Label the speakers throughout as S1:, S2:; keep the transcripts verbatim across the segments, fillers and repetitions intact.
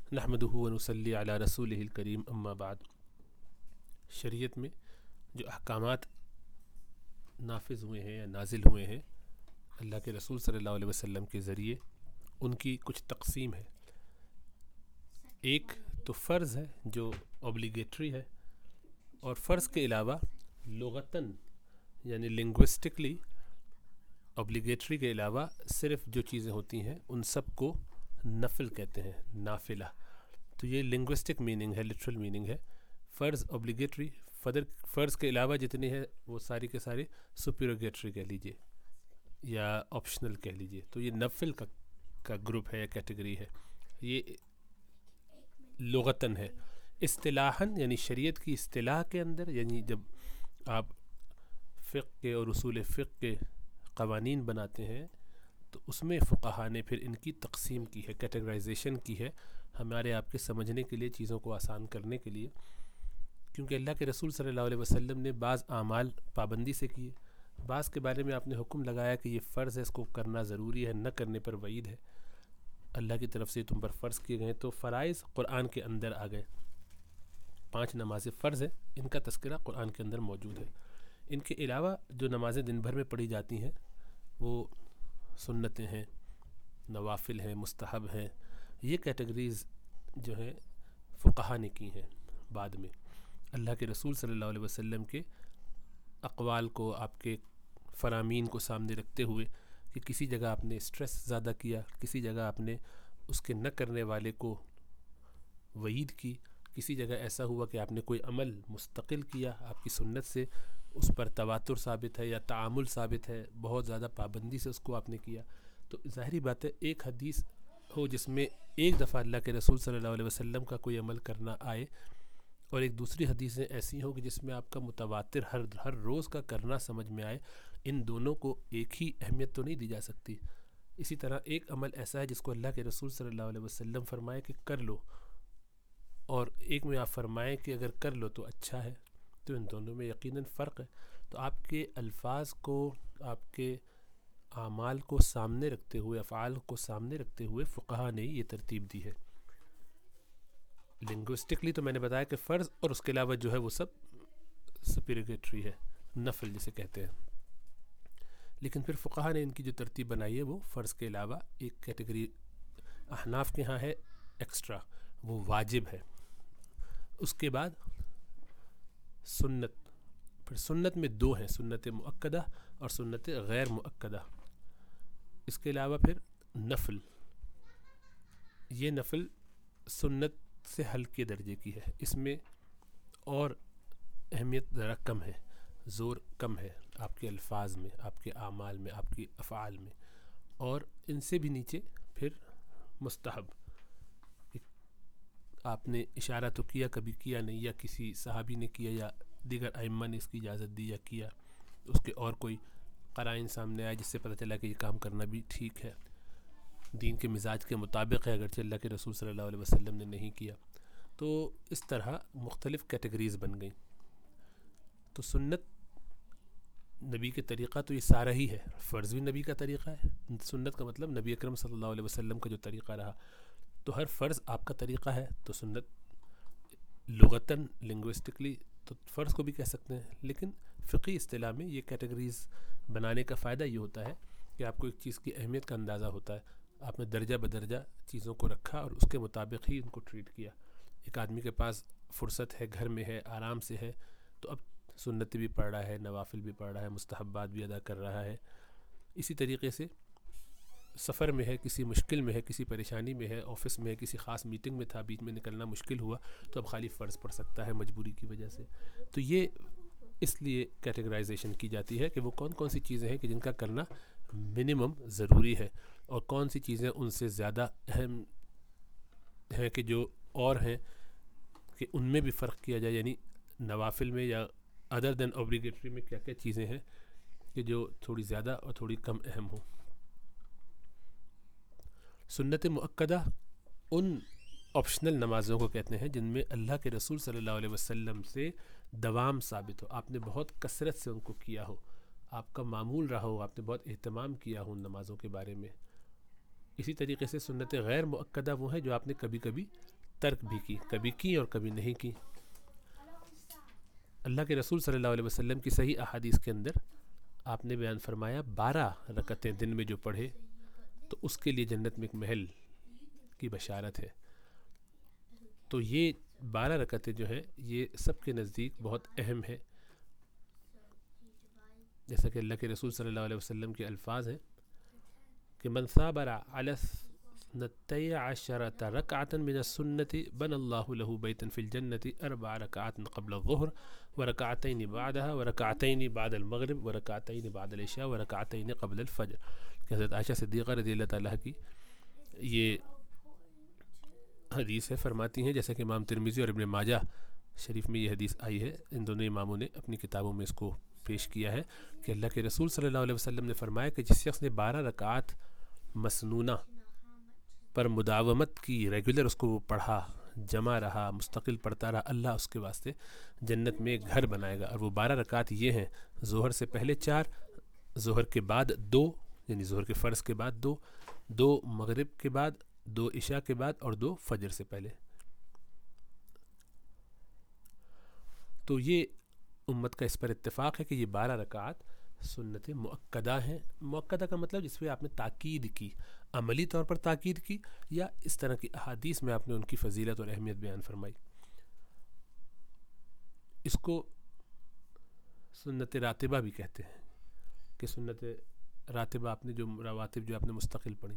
S1: نحمدہ و نصلی علی رسولہ الکریم اما بعد۔ شریعت میں جو احکامات نافذ ہوئے ہیں یا نازل ہوئے ہیں اللہ کے رسول صلی اللہ علیہ وسلم کے ذریعے، ان کی کچھ تقسیم ہے۔ ایک تو فرض ہے جو اوبلیگیٹری ہے، اور فرض کے علاوہ لغتاً یعنی لنگوسٹکلی اوبلیگیٹری کے علاوہ صرف جو چیزیں ہوتی ہیں ان سب کو نفل کہتے ہیں، نافلہ۔ تو یہ لنگوسٹک میننگ ہے، لٹرل میننگ ہے۔ فرض اوبلیگیٹری، فرض کے علاوہ جتنی ہے وہ ساری کے سارے سپیروگیٹری کہہ لیجئے یا آپشنل کہہ لیجئے۔ تو یہ نفل کا کا گروپ ہے یا کیٹیگری ہے، یہ لغتاً ہے۔ اصطلاحاً یعنی شریعت کی اصطلاح کے اندر، یعنی جب آپ فقہ کے اور اصول فقہ کے قوانین بناتے ہیں تو اس میں فقہا نے پھر ان کی تقسیم کی ہے، کیٹیگرائزیشن کی ہے، ہمارے آپ کے سمجھنے کے لیے، چیزوں کو آسان کرنے کے لیے۔ کیونکہ اللہ کے رسول صلی اللہ علیہ وسلم نے بعض اعمال پابندی سے کیے، بعض کے بارے میں آپ نے حکم لگایا کہ یہ فرض ہے، اس کو کرنا ضروری ہے، نہ کرنے پر وعید ہے، اللہ کی طرف سے تم پر فرض کیے گئے۔ تو فرائض قرآن کے اندر آ گئے، پانچ نمازیں فرض ہیں، ان کا تذکرہ قرآن کے اندر موجود ہے۔ ان کے علاوہ جو نمازیں دن بھر میں پڑھی جاتی ہیں وہ سنتیں ہیں، نوافل ہیں، مستحب ہیں۔ یہ کیٹیگریز جو ہیں فقہا نے کی ہیں بعد میں، اللہ کے رسول صلی اللہ علیہ وسلم کے اقوال کو، آپ کے فرامین کو سامنے رکھتے ہوئے کہ کسی جگہ آپ نے اسٹریس زیادہ کیا، کسی جگہ آپ نے اس کے نہ کرنے والے کو وعید کی، کسی جگہ ایسا ہوا کہ آپ نے کوئی عمل مستقل کیا آپ کی سنت سے، اس پر تواتر ثابت ہے یا تعامل ثابت ہے، بہت زیادہ پابندی سے اس کو آپ نے کیا۔ تو ظاہری بات ہے ایک حدیث ہو جس میں ایک دفعہ اللہ کے رسول صلی اللہ علیہ وسلم کا کوئی عمل کرنا آئے، اور ایک دوسری حدیثیں ایسی ہوں کہ جس میں آپ کا متواتر ہر ہر روز کا کرنا سمجھ میں آئے، ان دونوں کو ایک ہی اہمیت تو نہیں دی جا سکتی۔ اسی طرح ایک عمل ایسا ہے جس کو اللہ کے رسول صلی اللہ علیہ وسلم فرمائے کہ کر لو، اور ایک میں آپ فرمائیں کہ اگر کر لو تو اچھا ہے، تو ان دونوں میں یقیناً فرق ہے۔ تو آپ کے الفاظ کو، آپ کے اعمال کو سامنے رکھتے ہوئے، افعال کو سامنے رکھتے ہوئے فقہا نے یہ ترتیب دی ہے۔ لنگوسٹکلی تو میں نے بتایا کہ فرض، اور اس کے علاوہ جو ہے وہ سب سپیروگیٹری ہے، نفل جسے کہتے ہیں۔ لیکن پھر فقہا نے ان کی جو ترتیب بنائی ہے وہ فرض کے علاوہ ایک کیٹیگری احناف کے ہاں ہے ایکسٹرا، وہ واجب ہے۔ اس کے بعد سنت، پھر سنت میں دو ہیں، سنت مؤکدہ اور سنت غیر مؤکدہ۔ اس کے علاوہ پھر نفل، یہ نفل سنت سے ہلکے درجے کی ہے، اس میں اور اہمیت ذرا کم ہے، زور کم ہے آپ کے الفاظ میں، آپ کے اعمال میں، آپ کی افعال میں۔ اور ان سے بھی نیچے پھر مستحب، آپ نے اشارہ تو کیا، کبھی کیا نہیں، یا کسی صحابی نے کیا یا دیگر ائمہ نے اس کی اجازت دی یا کیا، اس کے اور کوئی قرائن سامنے آئے جس سے پتہ چلا کہ یہ کام کرنا بھی ٹھیک ہے، دین کے مزاج کے مطابق ہے، اگرچہ اللہ کے رسول صلی اللہ علیہ وسلم نے نہیں کیا۔ تو اس طرح مختلف کیٹیگریز بن گئیں۔ تو سنت نبی کے طریقہ تو یہ سارا ہی ہے، فرض بھی نبی کا طریقہ ہے، سنت کا مطلب نبی اکرم صلی اللہ علیہ وسلم کا جو طریقہ رہا، تو ہر فرض آپ کا طریقہ ہے، تو سنت لغتاً لنگوسٹکلی تو فرض کو بھی کہہ سکتے ہیں۔ لیکن فقہی اصطلاح میں یہ کیٹیگریز بنانے کا فائدہ یہ ہوتا ہے کہ آپ کو ایک چیز کی اہمیت کا اندازہ ہوتا ہے، آپ نے درجہ بدرجہ چیزوں کو رکھا اور اس کے مطابق ہی ان کو ٹریٹ کیا۔ ایک آدمی کے پاس فرصت ہے، گھر میں ہے، آرام سے ہے، تو اب سنت بھی پڑھ رہا ہے، نوافل بھی پڑھ رہا ہے، مستحبات بھی ادا کر رہا ہے۔ اسی طریقے سے سفر میں ہے، کسی مشکل میں ہے، کسی پریشانی میں ہے، آفس میں ہے، کسی خاص میٹنگ میں تھا، بیچ میں نکلنا مشکل ہوا، تو اب خالی فرض پڑھ سکتا ہے مجبوری کی وجہ سے۔ تو یہ اس لیے کیٹیگرائزیشن کی جاتی ہے کہ وہ کون کون سی چیزیں ہیں کہ جن کا کرنا منیمم ضروری ہے، اور کون سی چیزیں ان سے زیادہ اہم ہیں کہ جو اور ہیں کہ ان میں بھی فرق کیا جائے، یعنی نوافل میں یا ادر دین اوبلیگیٹری میں کیا کیا چیزیں ہیں کہ جو تھوڑی زیادہ اور تھوڑی کم اہم ہوں۔ سنت مؤکدہ ان آپشنل نمازوں کو کہتے ہیں جن میں اللہ کے رسول صلی اللہ علیہ وسلم سے دوام ثابت ہو، آپ نے بہت کثرت سے ان کو کیا ہو، آپ کا معمول رہا ہو، آپ نے بہت اہتمام کیا ہو ان نمازوں کے بارے میں۔ اسی طریقے سے سنت غیر مؤکدہ وہ ہیں جو آپ نے کبھی کبھی ترک بھی کی، کبھی کی اور کبھی نہیں کی۔ اللہ کے رسول صلی اللہ علیہ وسلم کی صحیح احادیث کے اندر آپ نے بیان فرمایا بارہ رکعتیں دن میں جو پڑھے تو اس کے لیے جنت میں ایک محل کی بشارت ہے۔ تو یہ بارہ رکعتیں جو ہیں یہ سب کے نزدیک بہت اہم ہے، جیسا کہ اللہ کے رسول صلی اللہ علیہ وسلم کے الفاظ ہیں کہ من ثابر علی اثنتی عشرۃ رکعۃ من السنۃ بنى اللہ لہ بیتا فی الجنۃ اربع رکعات قبل الظہر ورکعتین بعدها ورکعتین بعد المغرب ورکعتین بعد العشاء ورکعتین قبل الفجر۔ کہ حضرت عائشہ صدیقہ رضی اللہ تعالیٰ کی یہ حدیث ہے، فرماتی ہیں جیسا کہ امام ترمذی اور ابن ماجہ شریف میں یہ حدیث آئی ہے، ان دونوں اماموں نے اپنی کتابوں میں اس کو پیش کیا ہے کہ اللہ کے رسول صلی اللہ علیہ وسلم نے فرمایا کہ جس شخص نے بارہ رکعات مسنونہ پر مداومت کی، ریگولر اس کو وہ پڑھا، جمع رہا، مستقل پڑھتا رہا، اللہ اس کے واسطے جنت میں ایک گھر بنائے گا۔ اور وہ بارہ رکعات یہ ہیں: ظہر سے پہلے چار، ظہر کے بعد دو یعنی ظہر کے فرض کے بعد دو، دو مغرب کے بعد، دو عشاء کے بعد اور دو فجر سے پہلے۔ تو یہ امت کا اس پر اتفاق ہے کہ یہ بارہ رکعات سنت مؤکدہ ہیں۔ مؤکدہ کا مطلب جس پہ آپ نے تاکید کی، عملی طور پر تاکید کی، یا اس طرح کی احادیث میں آپ نے ان کی فضیلت اور اہمیت بیان فرمائی۔ اس کو سنت راتبہ بھی کہتے ہیں کہ سنت راتبہ آپ نے جو رواتب جو آپ نے مستقل پڑھی۔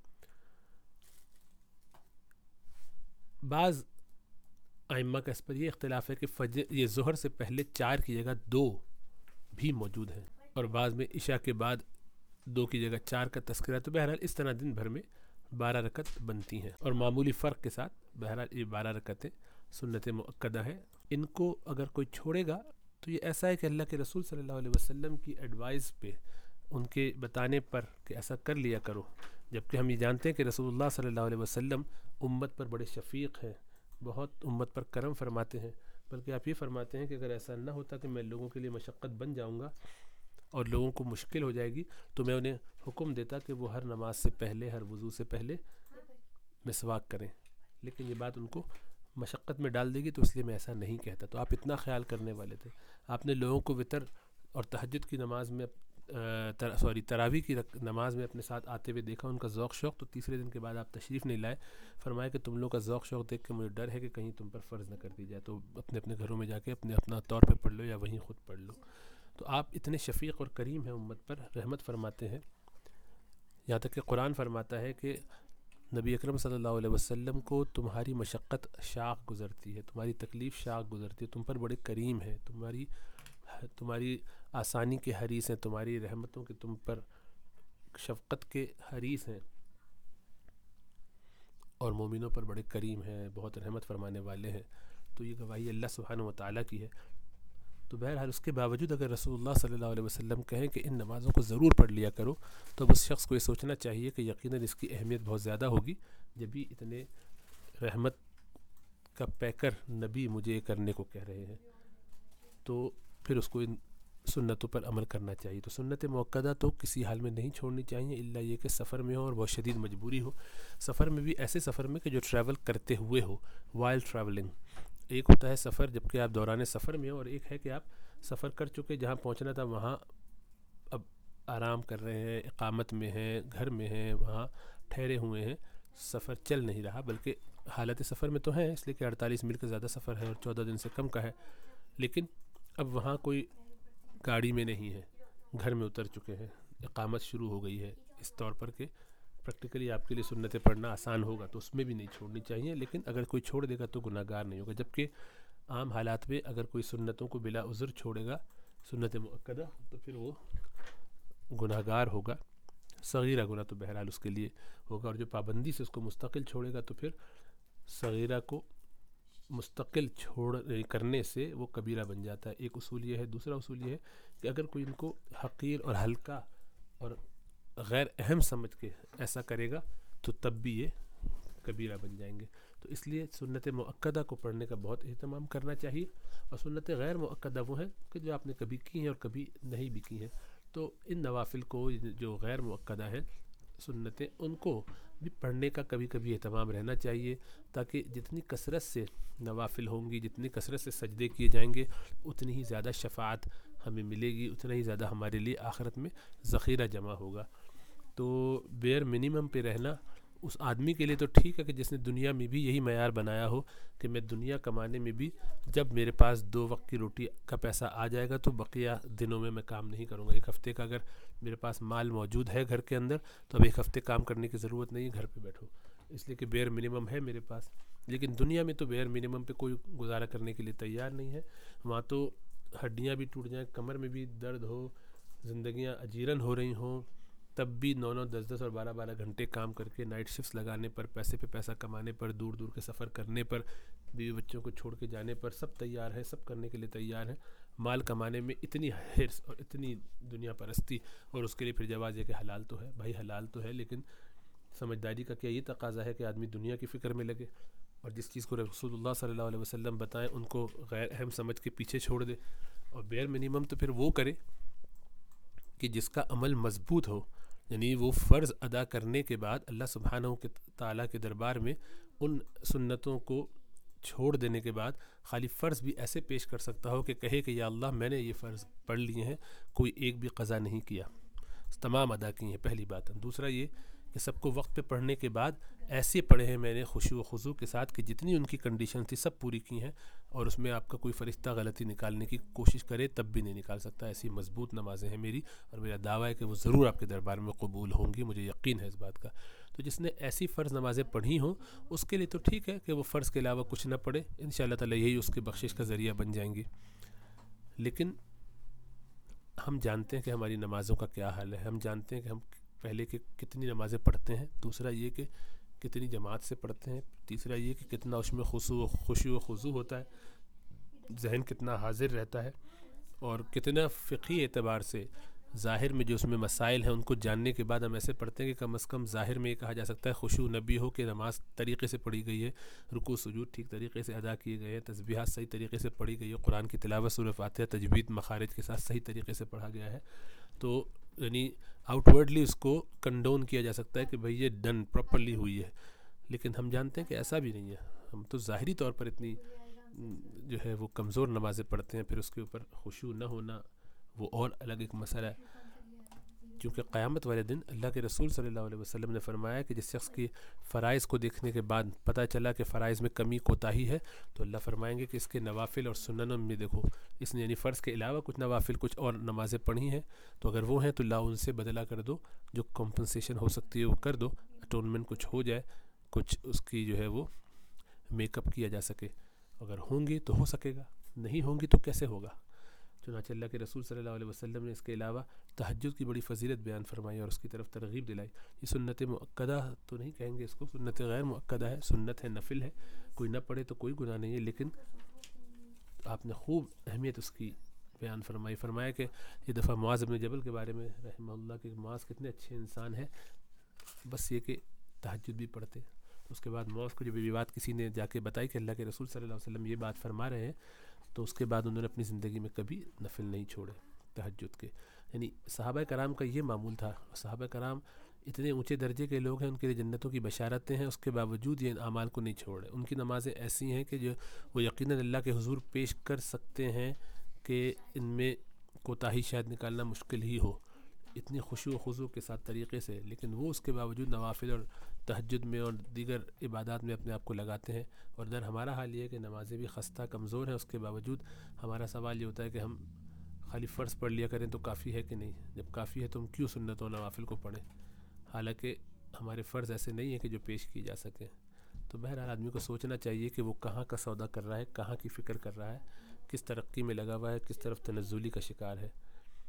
S1: بعض ائمہ کا اس پر یہ اختلاف ہے کہ فجر یہ ظہر سے پہلے چار کی جگہ دو بھی موجود ہیں، اور بعض میں عشاء کے بعد دو کی جگہ چار کا تذکرہ۔ تو بہرحال اس طرح دن بھر میں بارہ رکعت بنتی ہیں، اور معمولی فرق کے ساتھ بہرحال یہ بارہ رکعتیں سنت مؤکدہ ہیں۔ ان کو اگر کوئی چھوڑے گا تو یہ ایسا ہے کہ اللہ کے رسول صلی اللہ علیہ وسلم کی ایڈوائز پہ، ان کے بتانے پر کہ ایسا کر لیا کرو، جبکہ ہم یہ جانتے ہیں کہ رسول اللہ صلی اللہ علیہ وسلم امت پر بڑے شفیق ہیں، بہت امت پر کرم فرماتے ہیں، بلکہ آپ یہ فرماتے ہیں کہ اگر ایسا نہ ہوتا کہ میں لوگوں کے لیے مشقت بن جاؤں گا اور لوگوں کو مشکل ہو جائے گی، تو میں انہیں حکم دیتا کہ وہ ہر نماز سے پہلے، ہر وضو سے پہلے مسواک کریں، لیکن یہ بات ان کو مشقت میں ڈال دے گی، تو اس لیے میں ایسا نہیں کہتا۔ تو آپ اتنا خیال کرنے والے تھے، آپ نے لوگوں کو وتر اور تہجد کی نماز میں سوری تراویح کی نماز میں اپنے ساتھ آتے ہوئے دیکھا، ان کا ذوق شوق، تو تیسرے دن کے بعد آپ تشریف نہیں لائے، فرمایا کہ تم لوگ کا ذوق شوق دیکھ کے مجھے ڈر ہے کہ کہیں تم پر فرض نہ کر دی جائے، تو اپنے اپنے گھروں میں جا کے اپنے اپنا طور پہ پڑھ لو یا وہیں خود پڑھ لو۔ تو آپ اتنے شفیق اور کریم ہیں، امت پر رحمت فرماتے ہیں، یہاں تک کہ قرآن فرماتا ہے کہ نبی اکرم صلی اللہ علیہ وسلم کو تمہاری مشقت شاق گزرتی ہے، تمہاری تکلیف شاق گزرتی ہے، تم پر بڑے کریم ہیں، تمہاری تمہاری آسانی کے حریص ہیں، تمہاری رحمتوں کے تم پر شفقت کے حریص ہیں، اور مومنوں پر بڑے کریم ہیں، بہت رحمت فرمانے والے ہیں۔ تو یہ گواہی اللہ سبحانہ و تعالیٰ کی ہے۔ تو بہرحال اس کے باوجود اگر رسول اللہ صلی اللہ علیہ وسلم کہیں کہ ان نمازوں کو ضرور پڑھ لیا کرو، تو اب اس شخص کو یہ سوچنا چاہیے کہ یقیناً اس کی اہمیت بہت زیادہ ہوگی، جب بھی اتنے رحمت کا پیکر نبی مجھے یہ کرنے کو کہہ رہے ہیں، تو پھر اس کو ان سنتوں پر عمل کرنا چاہیے۔ تو سنت مؤکدہ تو کسی حال میں نہیں چھوڑنی چاہیے، الا یہ کہ سفر میں ہو اور بہت شدید مجبوری ہو۔ سفر میں بھی ایسے سفر میں کہ جو ٹریول کرتے ہوئے ہو، وائل ٹریولنگ۔ ایک ہوتا ہے سفر جب کہ آپ دوران سفر میں ہو، اور ایک ہے کہ آپ سفر کر چکے، جہاں پہنچنا تھا وہاں اب آرام کر رہے ہیں، اقامت میں ہیں، گھر میں ہیں، وہاں ٹھہرے ہوئے ہیں، سفر چل نہیں رہا، بلکہ حالت سفر میں تو ہیں، اس لیے کہ اڑتالیس میل کا زیادہ سفر ہے اور چودہ دن سے کم کا ہے، لیکن اب وہاں کوئی گاڑی میں نہیں ہے، گھر میں اتر چکے ہیں، اقامت شروع ہو گئی ہے، اس طور پر کہ پریکٹیکلی آپ کے لیے سنتیں پڑھنا آسان ہوگا، تو اس میں بھی نہیں چھوڑنی چاہیے، لیکن اگر کوئی چھوڑ دے گا تو گناہ گار نہیں ہوگا۔ جبکہ عام حالات میں اگر کوئی سنتوں کو بلا عذر چھوڑے گا، سنت مؤکدہ، تو پھر وہ گناہ گار ہوگا، صغیرہ گناہ تو بہرحال اس کے لیے ہوگا، اور جو پابندی سے اس کو مستقل چھوڑے گا تو پھر صغیرہ کو مستقل چھوڑ کرنے سے وہ کبیرہ بن جاتا ہے۔ ایک اصول یہ ہے۔ دوسرا اصول یہ ہے کہ اگر کوئی ان کو حقیر اور ہلکا اور غیر اہم سمجھ کے ایسا کرے گا تو تب بھی یہ کبیرہ بن جائیں گے۔ تو اس لیے سنت مؤکدہ کو پڑھنے کا بہت اہتمام کرنا چاہیے، اور سنت غیر مؤکدہ وہ ہیں کہ جو آپ نے کبھی کی ہیں اور کبھی نہیں بھی کی ہیں۔ تو ان نوافل کو جو غیر مؤکدہ ہیں سنتیں ان کو بھی پڑھنے کا کبھی کبھی اہتمام رہنا چاہیے، تاکہ جتنی کثرت سے نوافل ہوں گی، جتنی کثرت سے سجدے کیے جائیں گے، اتنی ہی زیادہ شفاعت ہمیں ملے گی، اتنا ہی زیادہ ہمارے لیے آخرت میں ذخیرہ جمع ہوگا۔ تو بیئر منیمم پہ رہنا اس آدمی کے لیے تو ٹھیک ہے کہ جس نے دنیا میں بھی یہی معیار بنایا ہو کہ میں دنیا کمانے میں بھی جب میرے پاس دو وقت کی روٹی کا پیسہ آ جائے گا تو بقیہ دنوں میں میں کام نہیں کروں گا۔ ایک ہفتے کا اگر میرے پاس مال موجود ہے گھر کے اندر تو اب ایک ہفتے کام کرنے کی ضرورت نہیں ہے، گھر پہ بیٹھو، اس لیے کہ بیئر منیمم ہے میرے پاس۔ لیکن دنیا میں تو بیئر منیمم پہ کوئی گزارا کرنے کے لیے تیار نہیں ہے، وہاں تو ہڈیاں بھی ٹوٹ جائیں، کمر میں بھی درد ہو، زندگیاں اجیرن ہو رہی ہوں، تب بھی نو نو دس دس اور بارہ بارہ گھنٹے کام کر کے نائٹ شفٹس لگانے پر، پیسے پہ پیسہ کمانے پر، دور دور کے سفر کرنے پر، بیوی بچوں کو چھوڑ کے جانے پر، سب تیار ہے، سب کرنے کے لیے تیار ہیں۔ مال کمانے میں اتنی حرص اور اتنی دنیا پرستی، اور اس کے لیے پھر جواز ہے کہ حلال تو ہے، بھائی حلال تو ہے، لیکن سمجھداری کا کیا یہ تقاضا ہے کہ آدمی دنیا کی فکر میں لگے، اور جس چیز کو رسول اللہ صلی اللہ علیہ وسلم بتائیں ان کو غیر اہم سمجھ کے پیچھے چھوڑ دے۔ اور بیئر منیمم تو پھر وہ کرے کہ جس کا عمل مضبوط ہو، یعنی وہ فرض ادا کرنے کے بعد اللہ سبحانہ تعالیٰ کے دربار میں ان سنتوں کو چھوڑ دینے کے بعد خالی فرض بھی ایسے پیش کر سکتا ہو کہ کہے کہ یا اللہ میں نے یہ فرض پڑھ لیے ہیں، کوئی ایک بھی قضا نہیں کیا، تمام ادا کی ہیں، پہلی بات ہے۔ دوسرا یہ کہ سب کو وقت پہ پڑھنے کے بعد ایسے پڑھے ہیں میں نے خشوع و خضوع کے ساتھ کہ جتنی ان کی کنڈیشن تھی سب پوری کی ہیں، اور اس میں آپ کا کوئی فرشتہ غلطی نکالنے کی کوشش کرے تب بھی نہیں نکال سکتا۔ ایسی مضبوط نمازیں ہیں میری، اور میرا دعویٰ ہے کہ وہ ضرور آپ کے دربار میں قبول ہوں گی، مجھے یقین ہے اس بات کا۔ تو جس نے ایسی فرض نمازیں پڑھی ہوں اس کے لیے تو ٹھیک ہے کہ وہ فرض کے علاوہ کچھ نہ پڑھے، انشاءاللہ تعالیٰ یہی اس کی بخشش کا ذریعہ بن جائیں گی۔ لیکن ہم جانتے ہیں کہ ہماری نمازوں کا کیا حال ہے، ہم جانتے ہیں کہ ہم پہلے کہ کتنی نمازیں پڑھتے ہیں، دوسرا یہ کہ کتنی جماعت سے پڑھتے ہیں، تیسرا یہ کہ کتنا اس میں خشوع و خشوع و خضوع ہوتا ہے، ذہن کتنا حاضر رہتا ہے، اور کتنا فقہی اعتبار سے ظاہر میں جو اس میں مسائل ہیں ان کو جاننے کے بعد ہم ایسے پڑھتے ہیں کہ کم از کم ظاہر میں یہ کہا جا سکتا ہے خشوع نبی ہو کہ نماز طریقے سے پڑھی گئی ہے، رکوع سجود ٹھیک طریقے سے ادا کیے گئے ہیں، تسبیحات صحیح طریقے سے پڑھی گئی ہے، قرآن کی تلاوت سورہ فاتحہ تجوید مخارج کے ساتھ صحیح طریقے سے پڑھا گیا ہے، تو یعنی آؤٹ ورڈلی اس کو کنڈون کیا جا سکتا ہے کہ بھئی یہ ڈن پراپرلی ہوئی ہے۔ لیکن ہم جانتے ہیں کہ ایسا بھی نہیں ہے، ہم تو ظاہری طور پر اتنی جو ہے وہ کمزور نمازیں پڑھتے ہیں، پھر اس کے اوپر خشوع نہ ہونا وہ اور الگ ایک مسئلہ ہے۔ کیونکہ قیامت والے دن اللہ کے رسول صلی اللہ علیہ وسلم نے فرمایا کہ جس شخص کی فرائض کو دیکھنے کے بعد پتہ چلا کہ فرائض میں کمی کوتاہی ہے تو اللہ فرمائیں گے کہ اس کے نوافل اور سننوں میں دیکھو، اس نے یعنی فرض کے علاوہ کچھ نوافل کچھ اور نمازیں پڑھی ہیں، تو اگر وہ ہیں تو لا ان سے بدلہ کر دو، جو کمپنسیشن ہو سکتی ہے وہ کر دو، اٹونمنٹ کچھ ہو جائے، کچھ اس کی جو ہے وہ میک اپ کیا جا سکے۔ اگر ہوں گی تو ہو سکے گا، نہیں ہوں گی تو کیسے ہوگا؟ چنانچہ اللہ کے رسول صلی اللہ علیہ وسلم نے اس کے علاوہ تہجد کی بڑی فضیلت بیان فرمائی اور اس کی طرف ترغیب دلائی۔ یہ سنت مؤکدہ تو نہیں کہیں گے اس کو، سنت غیر مؤکدہ ہے، سنت ہے، نفل ہے، کوئی نہ پڑھے تو کوئی گناہ نہیں ہے، لیکن آپ نے خوب اہمیت اس کی بیان فرمائی۔ فرمایا کہ یہ دفعہ معاذ بن جبل کے بارے میں رحمہ اللہ کہ معاذ کتنے اچھے انسان ہیں، بس یہ کہ تہجد بھی پڑھتے۔ اس کے بعد معاذ کو جب یہ بات کسی نے جا کے بتائی کہ اللہ کے رسول صلی اللہ علیہ وسلم یہ بات فرما رہے ہیں، تو اس کے بعد انہوں نے اپنی زندگی میں کبھی نفل نہیں چھوڑے تہجد کے۔ یعنی صحابہ کرام کا یہ معمول تھا، صحابہ کرام اتنے اونچے درجے کے لوگ ہیں، ان کے لیے جنتوں کی بشارتیں ہیں، اس کے باوجود یہ اعمال کو نہیں چھوڑ رہے۔ ان کی نمازیں ایسی ہیں کہ جو وہ یقیناً اللہ کے حضور پیش کر سکتے ہیں کہ ان میں کوتاہی شاید نکالنا مشکل ہی ہو، اتنی خشوع و خضوع کے ساتھ طریقے سے، لیکن وہ اس کے باوجود نوافل اور تہجد میں اور دیگر عبادات میں اپنے آپ کو لگاتے ہیں۔ اور در ہمارا حال یہ ہے کہ نمازیں بھی خستہ کمزور ہیں، اس کے باوجود ہمارا سوال یہ ہوتا ہے کہ ہم خالی فرض پڑھ لیا کریں تو کافی ہے کہ نہیں؟ جب کافی ہے تو ہم کیوں سنت و نوافل کو پڑھیں؟ حالانکہ ہمارے فرض ایسے نہیں ہیں کہ جو پیش کی جا سکیں۔ تو بہرحال آدمی کو سوچنا چاہیے کہ وہ کہاں کا سودا کر رہا ہے، کہاں کی فکر کر رہا ہے، کس ترقی میں لگا ہوا ہے، کس طرف تنزلی کا شکار ہے۔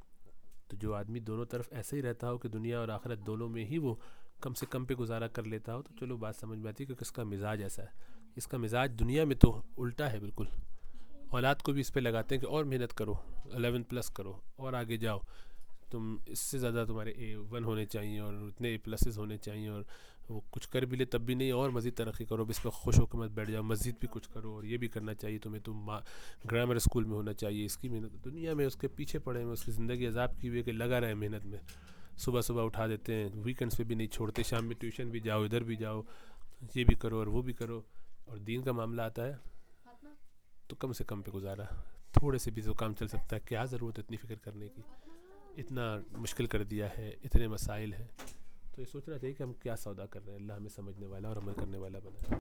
S1: تو جو آدمی دونوں طرف ایسے ہی رہتا ہو کہ دنیا اور آخرت دونوں میں ہی وہ کم سے کم پہ گزارا کر لیتا ہو، تو چلو بات سمجھ میں آتی ہے کہ کس کا مزاج ایسا ہے۔ اس کا مزاج دنیا میں تو الٹا ہے بالکل، اولاد کو بھی اس پہ لگاتے ہیں کہ اور محنت کرو، الیون پلس کرو اور آگے جاؤ، تم اس سے زیادہ تمہارے اے ون ہونے چاہیے اور اتنے اے پلسز ہونے چاہیے، اور وہ کچھ کر بھی لے تب بھی نہیں، اور مزید ترقی کرو، اس پہ خوش ہو کے مت بیٹھ جاؤ، مزید بھی کچھ کرو، اور یہ بھی کرنا چاہیے تمہیں، تم گرامر اسکول میں ہونا چاہیے، اس کی محنت دنیا میں اس کے پیچھے پڑے ہیں، اس کی زندگی عذاب کی ہوئی ہے کہ لگا رہے محنت میں، صبح صبح اٹھا دیتے ہیں، ویکنڈس پہ بھی نہیں چھوڑتے، شام میں ٹیوشن بھی جاؤ، ادھر بھی جاؤ، یہ بھی کرو اور وہ بھی کرو، اور دین کا معاملہ آتا ہے تو کم سے کم پہ گزارا، تھوڑے سے بھی تو کام چل سکتا ہے، کیا ضرورت ہے اتنی فکر کرنے کی، اتنا مشکل کر دیا ہے، اتنے مسائل ہیں، تو یہ سوچنا چاہیے کہ ہم کیا سودا کر رہے ہیں۔ اللہ ہمیں سمجھنے والا اور عمل کرنے والا بنائے۔